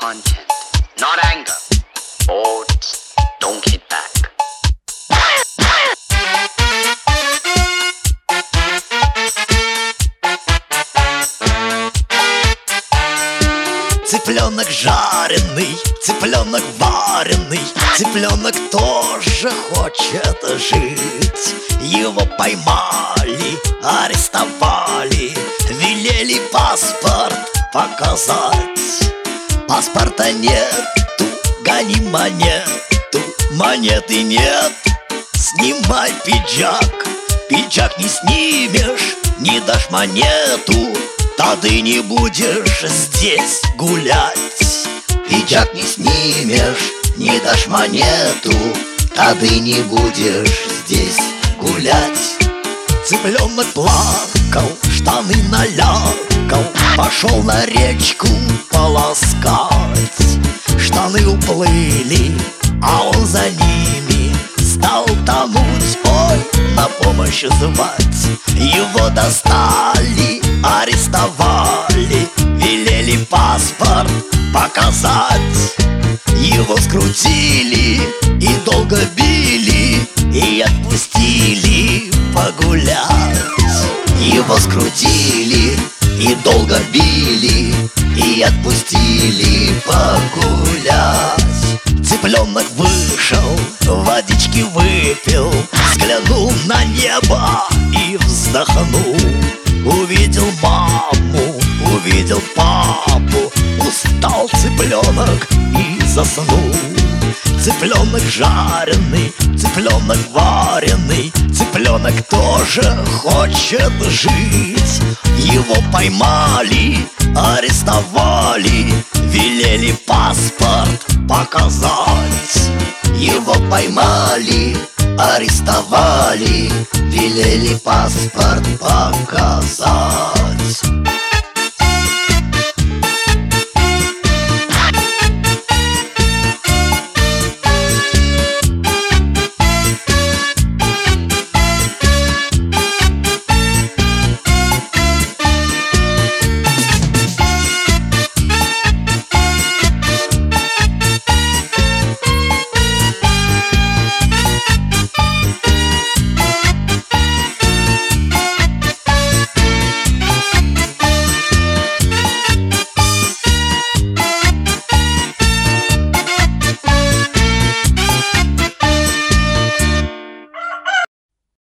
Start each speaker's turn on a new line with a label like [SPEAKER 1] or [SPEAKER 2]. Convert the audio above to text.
[SPEAKER 1] content, not anger. Boards don't hit back.
[SPEAKER 2] Цыпленок жареный, цыпленок вареный, цыпленок тоже хочет жить. Его поймали, арестовали, велели паспорт показать. Паспорта нету, гони монету, монеты нет. Снимай пиджак, пиджак не снимешь, не дашь монету, да ты не будешь здесь гулять. Пиджак не снимешь, не дашь монету, да ты не будешь здесь гулять. Цыпленок плакал, штаны налякал, пошел на речку полоскать. Штаны уплыли, а он за ними стал тонуть. Ой, на помощь звать. Его достали, арестовали, велели паспорт показать. Его скрутили и долго били, и отпустили погулять. Его скрутили и долго били, и отпустили погулять. Цыпленок вышел, водички выпил, взглянул на небо и вздохнул. Увидел маму, увидел папу, устал цыпленок и заснул. Цыпленок жареный, цыпленок вареный, цыпленок тоже хочет жить. Его поймали, арестовали, велели паспорт показать. Его поймали, арестовали, велели паспорт показать.